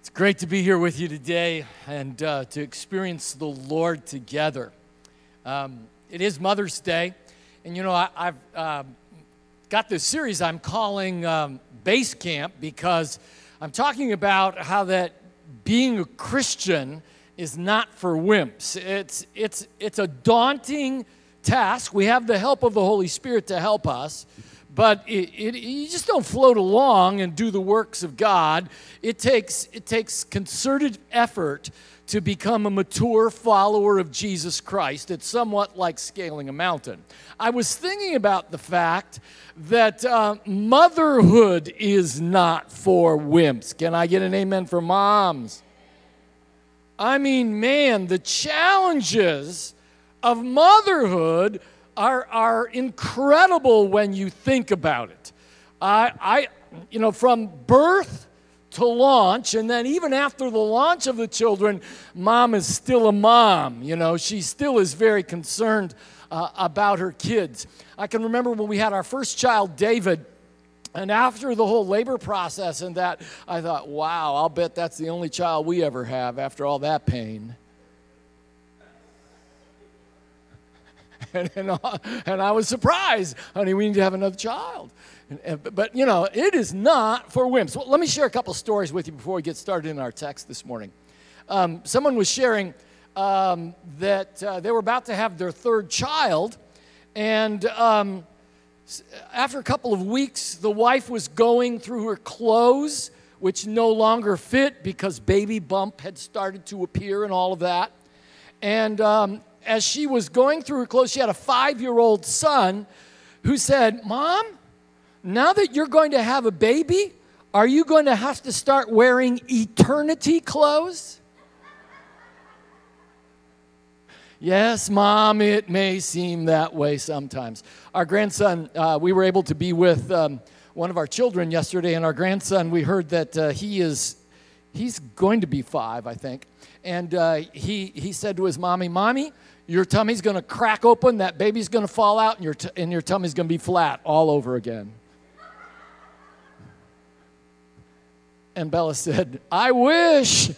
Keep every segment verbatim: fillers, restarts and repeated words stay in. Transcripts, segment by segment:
It's great to be here with you today and uh, to experience the Lord together. Um, it is Mother's Day, and you know, I, I've uh, got this series I'm calling um, Base Camp because I'm talking about how that being a Christian is not for wimps. It's, it's, it's a daunting task. We have the help of the Holy Spirit to help us. But it, it, you just don't float along and do the works of God. It takes, it takes concerted effort to become a mature follower of Jesus Christ. It's somewhat like scaling a mountain. I was thinking about the fact that uh, motherhood is not for wimps. Can I get an amen for moms? I mean, man, the challenges of motherhood Are, are incredible when you think about it. I, I, you know, from birth to launch, and then even after the launch of the children, mom is still a mom. You know, she still is very concerned uh, about her kids. I can remember when we had our first child, David, and after the whole labor process and that, I thought, wow, I'll bet that's the only child we ever have after all that pain. And, and, and I was surprised, honey, we need to have another child. And, and, but, you know, it is not for wimps. Well, let me share a couple stories with you before we get started in our text this morning. Um, someone was sharing um, that uh, they were about to have their third child, and um, after a couple of weeks, the wife was going through her clothes, which no longer fit because baby bump had started to appear and all of that. And um, as she was going through her clothes, she had a five-year-old son who said, Mom, now that you're going to have a baby, are you going to have to start wearing eternity clothes? Yes, Mom, it may seem that way sometimes. Our grandson, uh, we were able to be with um, one of our children yesterday, and our grandson, we heard that uh, he is, he's going to be five, I think. And uh, he, he said to his mommy, Mommy, your tummy's going to crack open, that baby's going to fall out, and your, t- and your tummy's going to be flat all over again. And Bella said, I wish.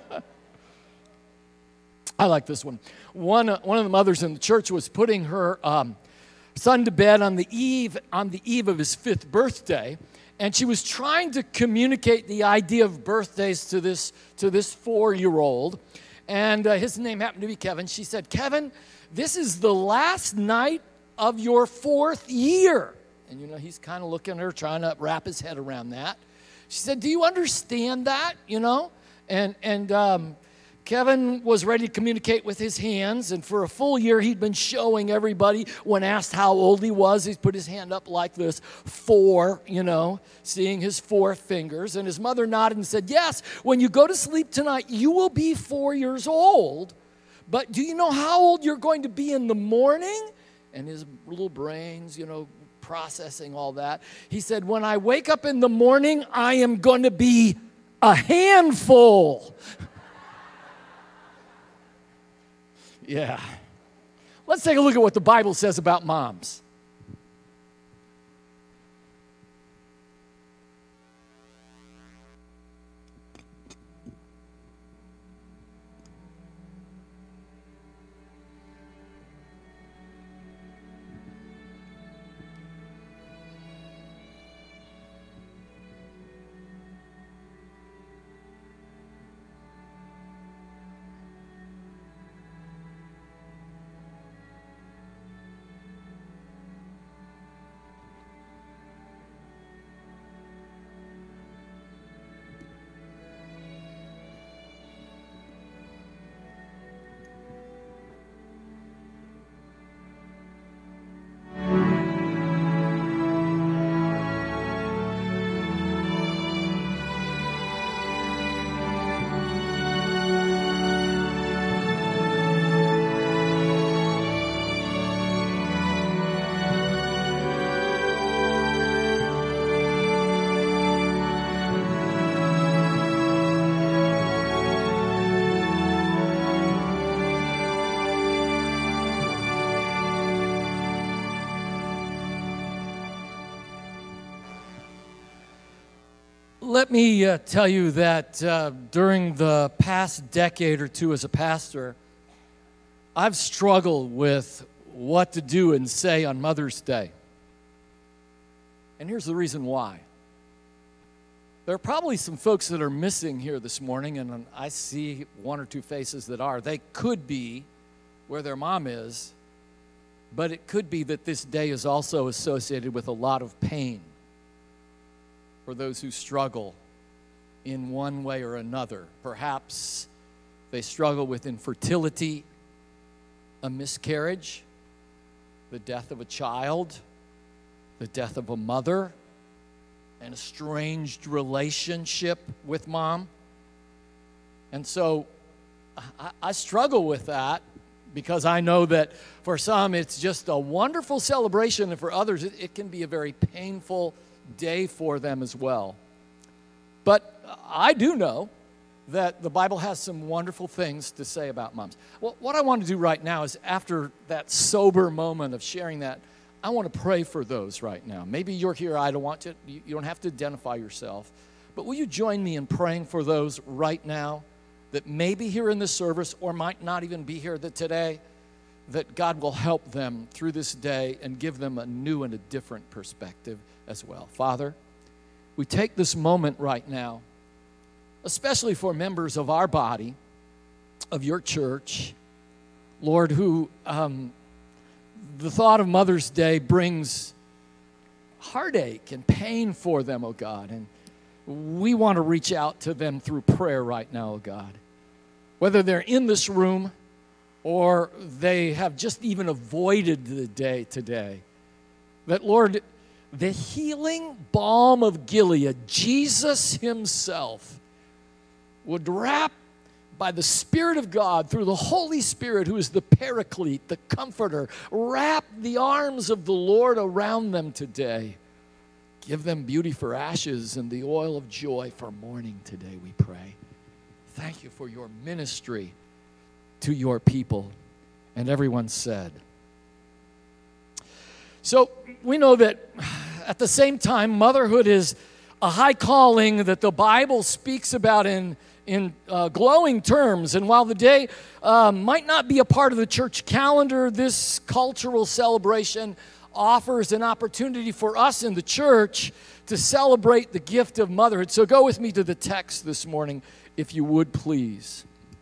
I like this one. One, uh, one of the mothers in the church was putting her um, son to bed on the eve on the eve of his fifth birthday, and she was trying to communicate the idea of birthdays to this, to this four-year-old. And uh, his name happened to be Kevin. She said, Kevin, this is the last night of your fourth year. And, you know, he's kind of looking at her, trying to wrap his head around that. She said, do you understand that, you know? And, and um, Kevin was ready to communicate with his hands. And for a full year, he'd been showing everybody when asked how old he was. He'd put his hand up like this, four, you know, seeing his four fingers. And his mother nodded and said, yes, when you go to sleep tonight, you will be four years old. But do you know how old you're going to be in the morning? And his little brains, you know, processing all that. He said, when I wake up in the morning, I am going to be a handful. Yeah. Let's take a look at what the Bible says about moms. Let me uh, tell you that uh, during the past decade or two as a pastor, I've struggled with what to do and say on Mother's Day. And here's the reason why. There are probably some folks that are missing here this morning, and I see one or two faces that are. They could be where their mom is, but it could be that this day is also associated with a lot of pain for those who struggle in one way or another. Perhaps they struggle with infertility, a miscarriage, the death of a child, the death of a mother, an estranged relationship with mom. And so I, I struggle with that because I know that for some it's just a wonderful celebration, and for others it, it can be a very painful day for them as well. But I do know that the Bible has some wonderful things to say about moms. Well, what I want to do right now is, after that sober moment of sharing that, I want to pray for those right now. Maybe you're here, I don't want to, you don't have to identify yourself, but will you join me in praying for those right now that may be here in this service or might not even be here today, that God will help them through this day and give them a new and a different perspective as well. Father, we take this moment right now, especially for members of our body, of your church, Lord, who um, the thought of Mother's Day brings heartache and pain for them, oh God. And we want to reach out to them through prayer right now, oh God. Whether they're in this room or they have just even avoided the day today, that, Lord, the healing balm of Gilead, Jesus himself, would wrap by the Spirit of God, through the Holy Spirit, who is the Paraclete, the Comforter, wrap the arms of the Lord around them today. Give them beauty for ashes and the oil of joy for mourning today, we pray. Thank you for your ministry to your people. And everyone said. So we know that at the same time, motherhood is a high calling that the Bible speaks about in in uh, glowing terms. And while the day uh, might not be a part of the church calendar, this cultural celebration offers an opportunity for us in the church to celebrate the gift of motherhood. So go with me to the text this morning, if you would, please.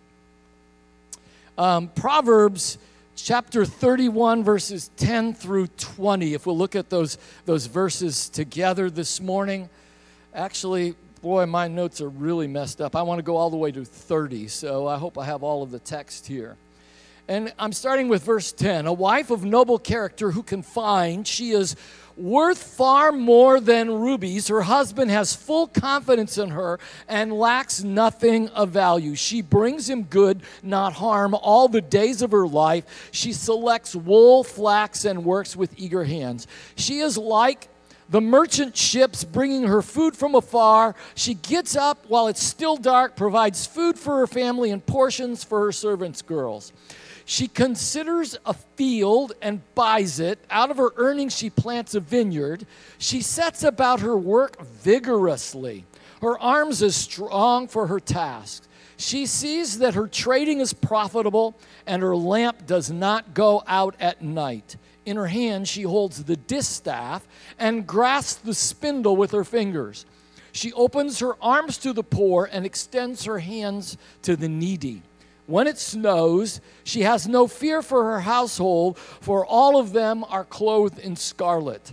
Um, Proverbs chapter thirty-one, verses ten through twenty. If we'll look at those, those verses together this morning. Actually, boy, my notes are really messed up. I want to go all the way to thirty, so I hope I have all of the text here. And I'm starting with verse ten. A wife of noble character who can find, she is worth far more than rubies. Her husband has full confidence in her and lacks nothing of value. She brings him good, not harm, all the days of her life. She selects wool, flax, and works with eager hands. She is like the merchant ships bringing her food from afar. She gets up while it's still dark, provides food for her family and portions for her servants' girls. She considers a field and buys it. Out of her earnings, she plants a vineyard. She sets about her work vigorously. Her arms are strong for her tasks. She sees that her trading is profitable and her lamp does not go out at night. In her hand, she holds the distaff and grasps the spindle with her fingers. She opens her arms to the poor and extends her hands to the needy. When it snows, she has no fear for her household, for all of them are clothed in scarlet.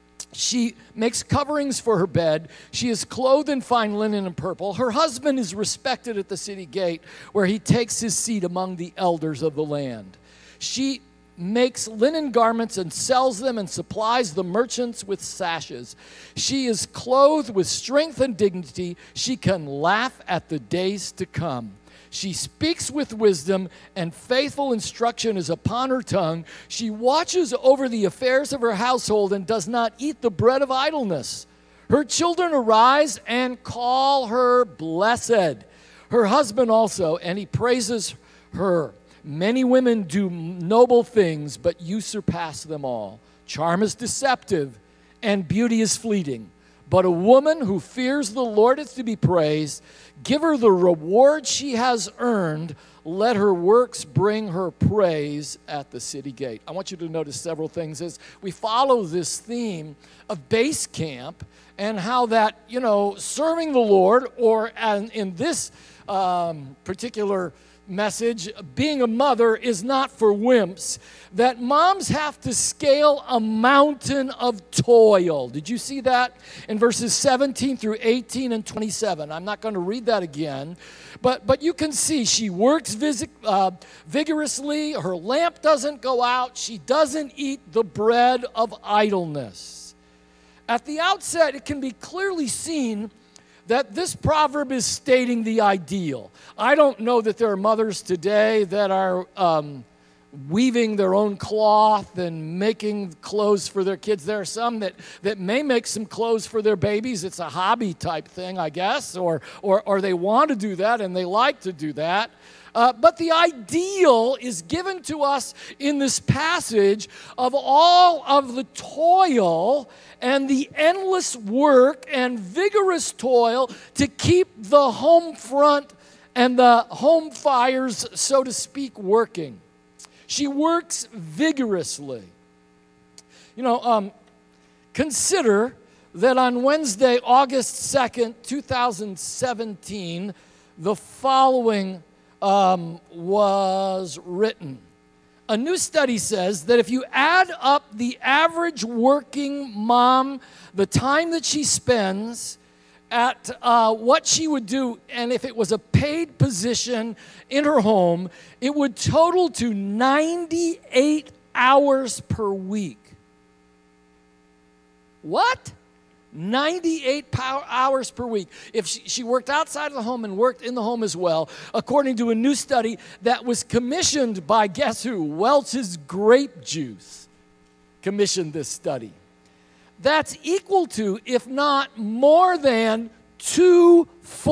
She makes coverings for her bed. She is clothed in fine linen and purple. Her husband is respected at the city gate, where he takes his seat among the elders of the land. She makes linen garments and sells them and supplies the merchants with sashes. She is clothed with strength and dignity. She can laugh at the days to come. She speaks with wisdom, and faithful instruction is upon her tongue. She watches over the affairs of her household and does not eat the bread of idleness. Her children arise and call her blessed. Her husband also, and he praises her. Many women do noble things, but you surpass them all. Charm is deceptive, and beauty is fleeting. But a woman who fears the Lord is to be praised. Give her the reward she has earned. Let her works bring her praise at the city gate. I want you to notice several things as we follow this theme of base camp and how that, you know, serving the Lord, or in this um, particular message, being a mother is not for wimps, that moms have to scale a mountain of toil. Did you see that in verses seventeen through eighteen and twenty-seven? I'm not going to read that again, but but you can see she works vis- uh, vigorously. Her lamp doesn't go out. She doesn't eat the bread of idleness. At the outset, it can be clearly seen that this proverb is stating the ideal. I don't know that there are mothers today that are um, weaving their own cloth and making clothes for their kids. There are some that, that may make some clothes for their babies. It's a hobby type thing, I guess, or, or, or they want to do that and they like to do that. Uh, but the ideal is given to us in this passage of all of the toil and the endless work and vigorous toil to keep the home front and the home fires, so to speak, working. She works vigorously. You know, um, consider that on Wednesday, August second, two thousand seventeen, the following Um, was written. A new study says that if you add up the average working mom, the time that she spends at uh, what she would do, and if it was a paid position in her home, it would total to ninety-eight hours per week. What? ninety-eight power hours per week. If she, she worked outside of the home and worked in the home as well, according to a new study that was commissioned by, guess who? Welch's Grape Juice commissioned this study. That's equal to, if not more than, two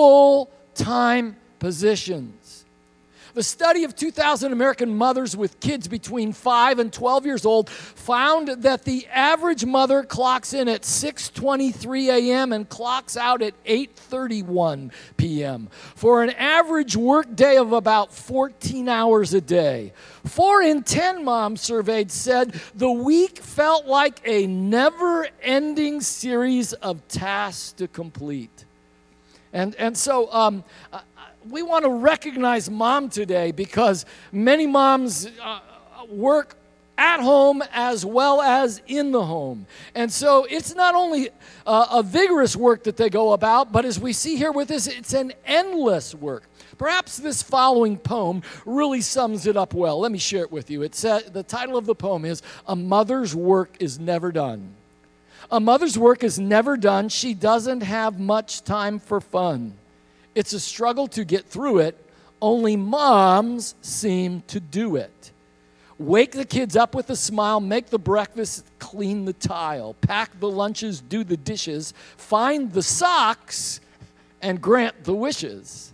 full-time positions. The study of two thousand American mothers with kids between five and twelve years old found that the average mother clocks in at six twenty-three a.m. and clocks out at eight thirty-one p.m. for an average work day of about fourteen hours a day. Four in ten moms surveyed said the week felt like a never-ending series of tasks to complete. And, and so... Um, We want to recognize mom today because many moms uh, work at home as well as in the home. And so it's not only uh, a vigorous work that they go about, but as we see here with this, it's an endless work. Perhaps this following poem really sums it up well. Let me share it with you. It says, the title of the poem is, "A Mother's Work is Never Done." A mother's work is never done. She doesn't have much time for fun. It's a struggle to get through it. Only moms seem to do it. Wake the kids up with a smile, make the breakfast, clean the tile, pack the lunches, do the dishes, find the socks, and grant the wishes.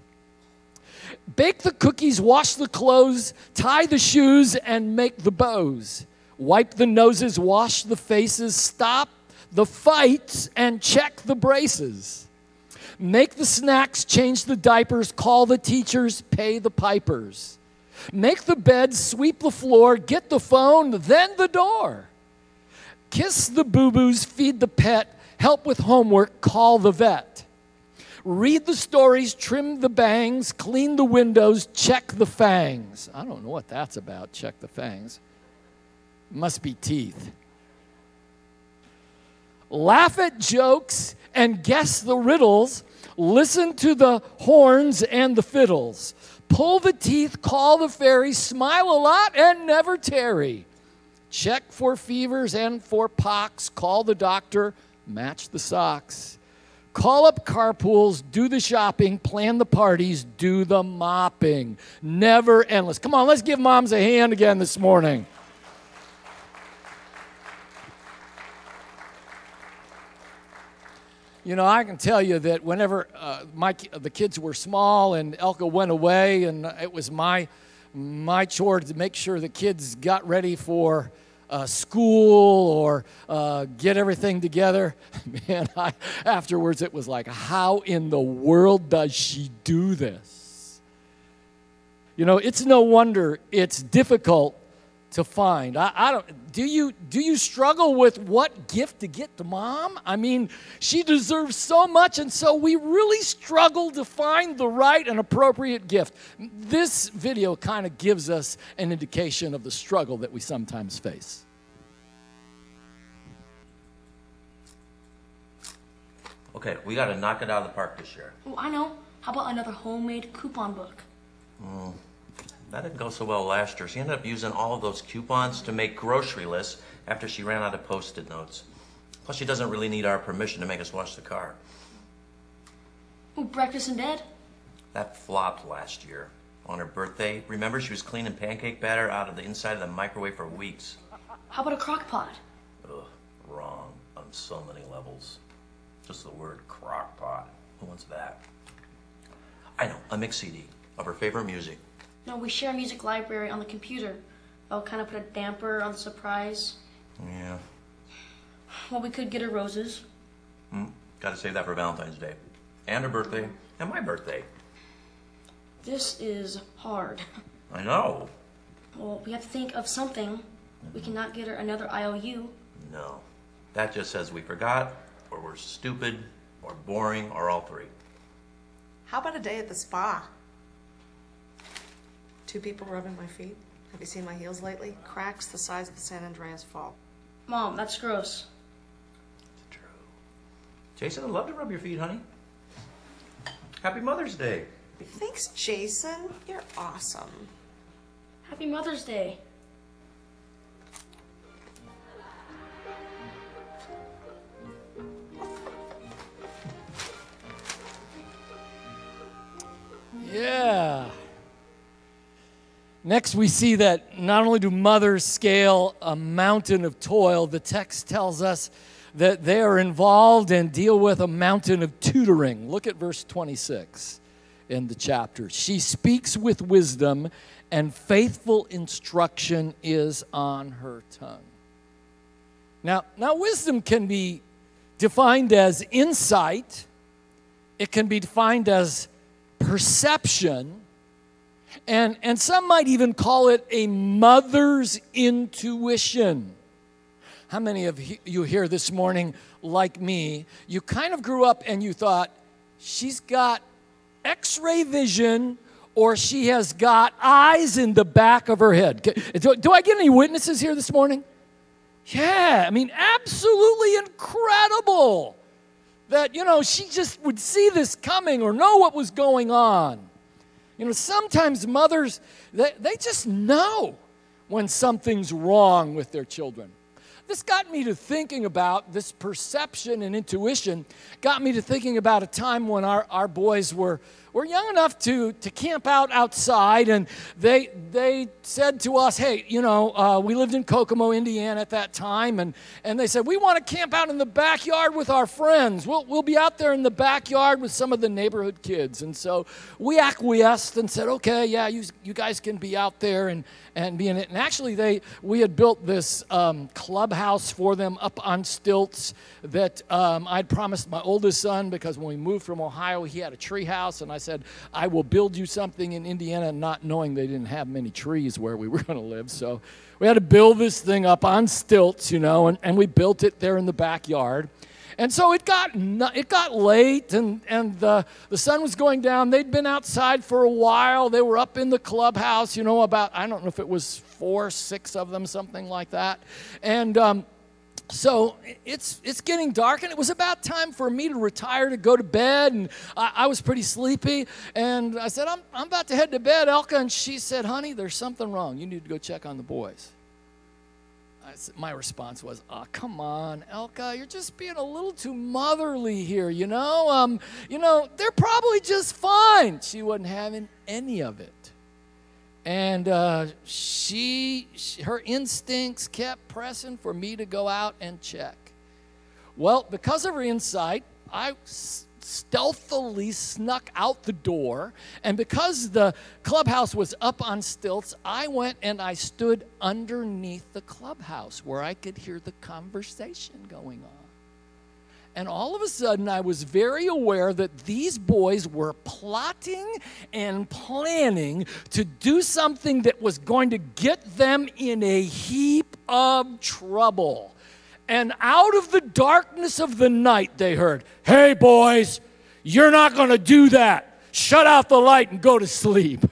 Bake the cookies, wash the clothes, tie the shoes, and make the bows. Wipe the noses, wash the faces, stop the fights, and check the braces. Make the snacks, change the diapers, call the teachers, pay the pipers. Make the bed, sweep the floor, get the phone, then the door. Kiss the boo-boos, feed the pet, help with homework, call the vet. Read the stories, trim the bangs, clean the windows, check the fangs. I don't know what that's about, check the fangs. Must be teeth. Laugh at jokes and guess the riddles. Listen to the horns and the fiddles. Pull the teeth, call the fairies, smile a lot and never tarry. Check for fevers and for pox, call the doctor, match the socks. Call up carpools, do the shopping, plan the parties, do the mopping. Never endless. Come on, let's give moms a hand again this morning. You know, I can tell you that whenever uh, my the kids were small and Elka went away, and it was my my chore to make sure the kids got ready for uh, school or uh, get everything together. Man, I, afterwards it was like, how in the world does she do this? You know, it's no wonder it's difficult to find. I, I don't. Do you do you struggle with what gift to get to mom? I mean, she deserves so much, and so we really struggle to find the right and appropriate gift. This video kind of gives us an indication of the struggle that we sometimes face. Okay, we got to knock it out of the park this year. Oh, I know. How about another homemade coupon book? Mm. That didn't go so well last year. She ended up using all of those coupons to make grocery lists after she ran out of Post-it notes. Plus, she doesn't really need our permission to make us wash the car. Oh, breakfast in bed? That flopped last year. On her birthday, remember she was cleaning pancake batter out of the inside of the microwave for weeks. How about a crock pot? Ugh, wrong on so many levels. Just the word crock pot. Who wants that? I know, a mix C D of her favorite music. No, we share a music library on the computer. I'll kind of put a damper on the surprise. Yeah. Well, we could get her roses. Hmm. Gotta save that for Valentine's Day. And her birthday. And my birthday. This is hard. I know. Well, we have to think of something. We cannot get her another I O U. No. That just says we forgot, or we're stupid, or boring, or all three. How about a day at the spa? Two people rubbing my feet. Have you seen my heels lately? Cracks the size of the San Andreas Fault. Mom, that's gross. It's true. Jason, I'd love to rub your feet, honey. Happy Mother's Day. Thanks, Jason. You're awesome. Happy Mother's Day. Yeah. Next, we see that not only do mothers scale a mountain of toil, the text tells us that they are involved and deal with a mountain of tutoring. Look at verse twenty-six in the chapter. She speaks with wisdom, and faithful instruction is on her tongue. Now, now wisdom can be defined as insight. It can be defined as perception. And, and some might even call it a mother's intuition. How many of you here this morning, like me, you kind of grew up and you thought, she's got x-ray vision or she has got eyes in the back of her head? Do, do I get any witnesses here this morning? Yeah, I mean, absolutely incredible that, you know, she just would see this coming or know what was going on. You know, sometimes mothers, they, they just know when something's wrong with their children. This got me to thinking about this perception and intuition, got me to thinking about a time when our, our boys were, were young enough to, to camp out outside, and they, they said to us, hey, you know, uh, we lived in Kokomo, Indiana at that time, and, and they said, we want to camp out in the backyard with our friends. We'll, we'll be out there in the backyard with some of the neighborhood kids. And so we acquiesced and said, okay, yeah, you, you guys can be out there and, and be in it. And actually, they we had built this um, clubhouse for them up on stilts that um, I'd promised my oldest son, because when we moved from Ohio, he had a tree house, and I said, I will build you something in Indiana, not knowing they didn't have many trees where we were going to live. So we had to build this thing up on stilts, you know, and, and we built it there in the backyard. And so it got it got late, and, and the, the sun was going down. They'd been outside for a while. They were up in the clubhouse, you know, about, I don't know if it was four, six of them, something like that. And um, so it's it's getting dark, and it was about time for me to retire, to go to bed, and I, I was pretty sleepy. And I said, I'm, I'm about to head to bed, Elka. And she said, honey, there's something wrong. You need to go check on the boys. I said, my response was, oh, come on, Elka, you're just being a little too motherly here, you know? Um, you know, they're probably just fine. She wasn't having any of it. And uh, she, she, her instincts kept pressing for me to go out and check. Well, because of her insight, I stealthily snuck out the door, and because the clubhouse was up on stilts, I went and I stood underneath the clubhouse where I could hear the conversation going on. And all of a sudden, I was very aware that these boys were plotting and planning to do something that was going to get them in a heap of trouble. And out of the darkness of the night, they heard, "Hey, boys, you're not going to do that. Shut out the light and go to sleep."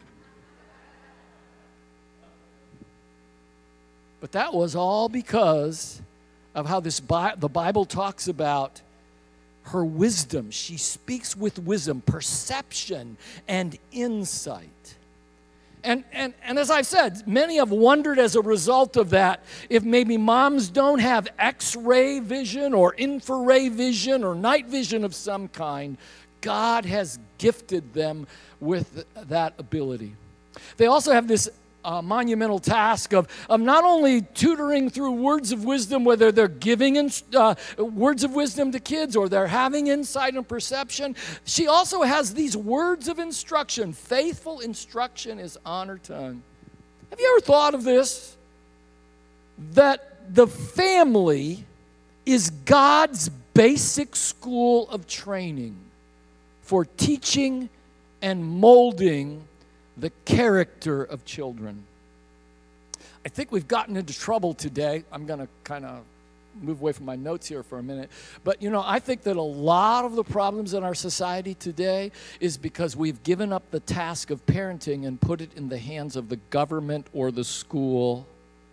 But that was all because of how this Bi- the Bible talks about her wisdom. She speaks with wisdom, perception, and insight. And, and, and as I've said, many have wondered as a result of that if maybe moms don't have X-ray vision or infrared vision or night vision of some kind. God has gifted them with that ability. They also have this uh, monumental task of, of not only tutoring through words of wisdom, whether they're giving in, uh, words of wisdom to kids or they're having insight and perception. She also has these words of instruction. Faithful instruction is on her tongue. Have you ever thought of this? That the family is God's basic school of training for teaching and molding the character of children. I think we've gotten into trouble today. I'm going to kind of move away from my notes here for a minute. But, you know, I think that a lot of the problems in our society today is because we've given up the task of parenting and put it in the hands of the government or the school.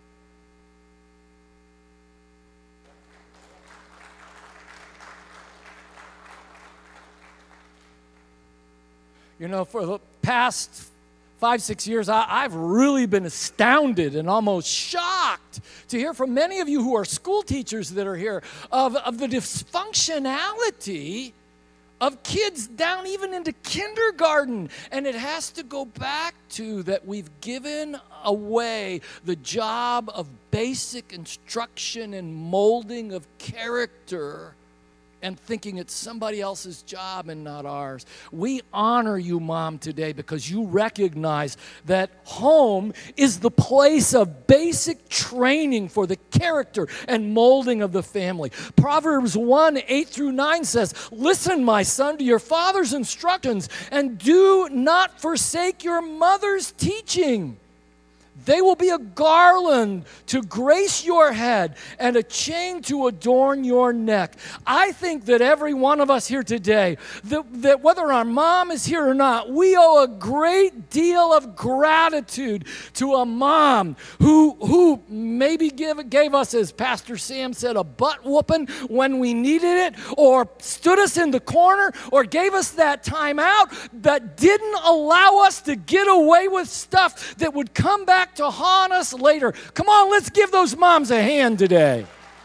You know, for the past five, six years, I, I've really been astounded and almost shocked to hear from many of you who are school teachers that are here of, of the dysfunctionality of kids down even into kindergarten. And it has to go back to that we've given away the job of basic instruction and molding of character and thinking it's somebody else's job and not ours. We honor you, Mom, today because you recognize that home is the place of basic training for the character and molding of the family. Proverbs one, eight through nine says, "Listen, my son, to your father's instructions, and do not forsake your mother's teaching. They will be a garland to grace your head and a chain to adorn your neck." I think that every one of us here today, that, that whether our mom is here or not, we owe a great deal of gratitude to a mom who, who maybe give, gave us, as Pastor Sam said, a butt whooping when we needed it, or stood us in the corner, or gave us that time out, that didn't allow us to get away with stuff that would come back to haunt us later. Come on, let's give those moms a hand today.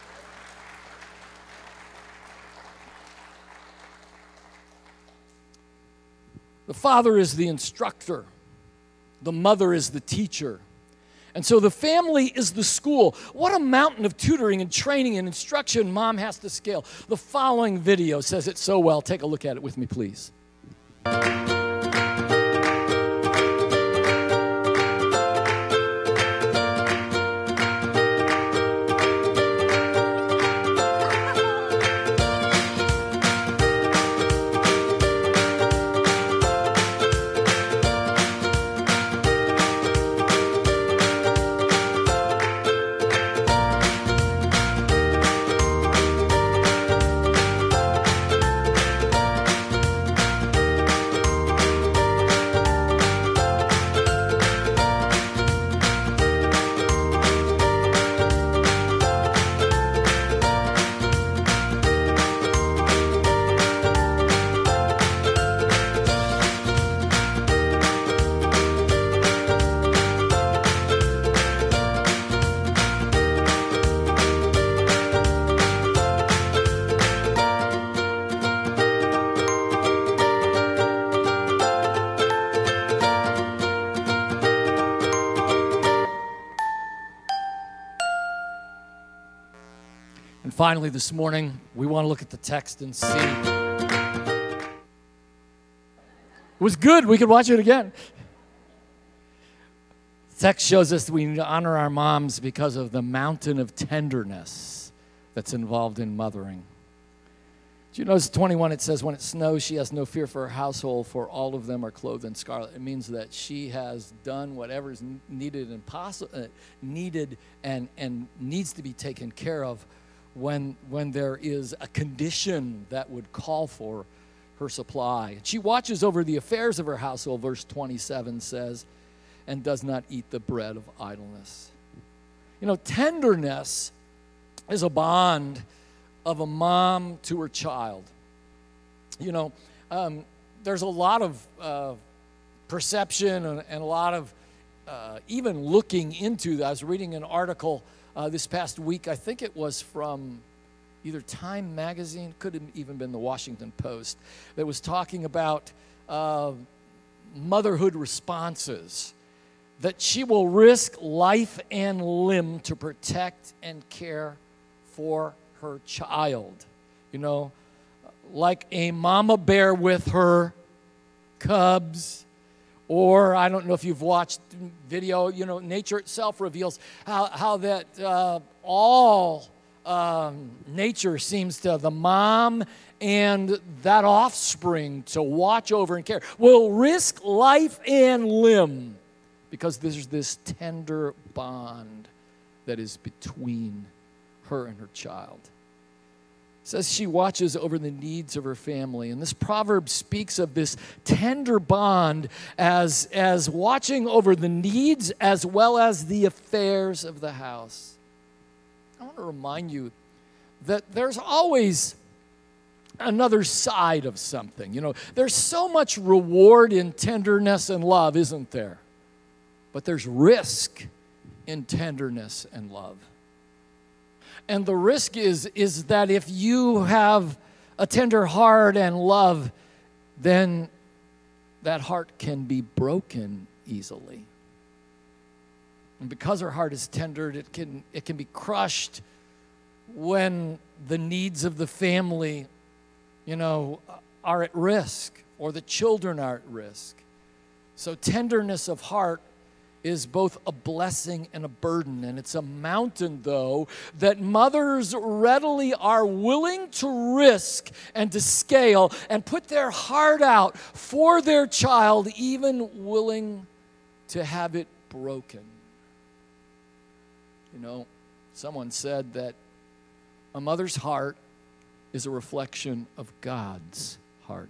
The father is the instructor. The mother is the teacher. And so the family is the school. What a mountain of tutoring and training and instruction mom has to scale. The following video says it so well. Take a look at it with me, please. Finally, this morning, we want to look at the text and see was good. We could watch it again. Text shows us that we need to honor our moms because of the mountain of tenderness that's involved in mothering. Do you notice twenty-one, it says, when it snows, she has no fear for her household, for all of them are clothed in scarlet. It means that she has done whatever is needed and possi- uh, needed and, and needs to be taken care of when, when there is a condition that would call for her supply. She watches over the affairs of her household, verse twenty-seven says, and does not eat the bread of idleness. You know, tenderness is a bond of a mom to her child. You know, um, there's a lot of uh, perception and, and a lot of uh, even looking into. I was reading an article uh, this past week. I think it was from either Time Magazine, could have even been the Washington Post, that was talking about uh, motherhood responses, that she will risk life and limb to protect and care for her child. You know, like a mama bear with her cubs. Or I don't know if you've watched video, you know, nature itself reveals how, how that uh, all um, nature seems to, the mom and that offspring to watch over and care, will risk life and limb because there's this tender bond that is between her and her child. It says she watches over the needs of her family. And this proverb speaks of this tender bond as, as watching over the needs as well as the affairs of the house. I want to remind you that there's always another side of something. You know, there's so much reward in tenderness and love, isn't there? But there's risk in tenderness and love. And the risk is, is that if you have a tender heart and love, then that heart can be broken easily. And because her heart is tender, it can, it can be crushed when the needs of the family, you know, are at risk or the children are at risk. So tenderness of heart is both a blessing and a burden. And it's a mountain, though, that mothers readily are willing to risk and to scale and put their heart out for their child, even willing to have it broken. You know, someone said that a mother's heart is a reflection of God's heart.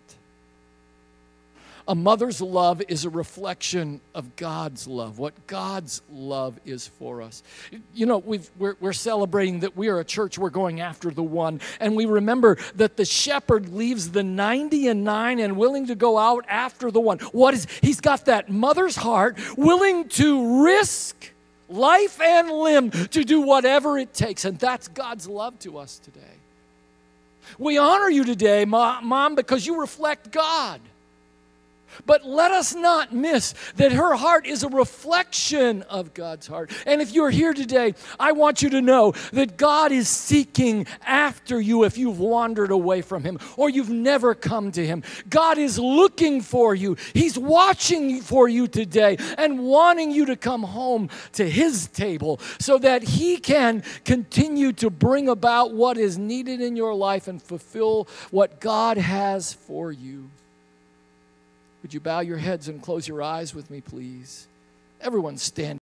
A mother's love is a reflection of God's love, what God's love is for us. You know, we've, we're, we're celebrating that we are a church, we're going after the one, and we remember that the shepherd leaves the ninety and nine and willing to go out after the one. What is, he's got that mother's heart, willing to risk life and limb to do whatever it takes, and that's God's love to us today. We honor you today, Mom, because you reflect God. But let us not miss that her heart is a reflection of God's heart. And if you're here today, I want you to know that God is seeking after you if you've wandered away from Him or you've never come to Him. God is looking for you. He's watching for you today and wanting you to come home to His table so that He can continue to bring about what is needed in your life and fulfill what God has for you. Would you bow your heads and close your eyes with me, please? Everyone stand.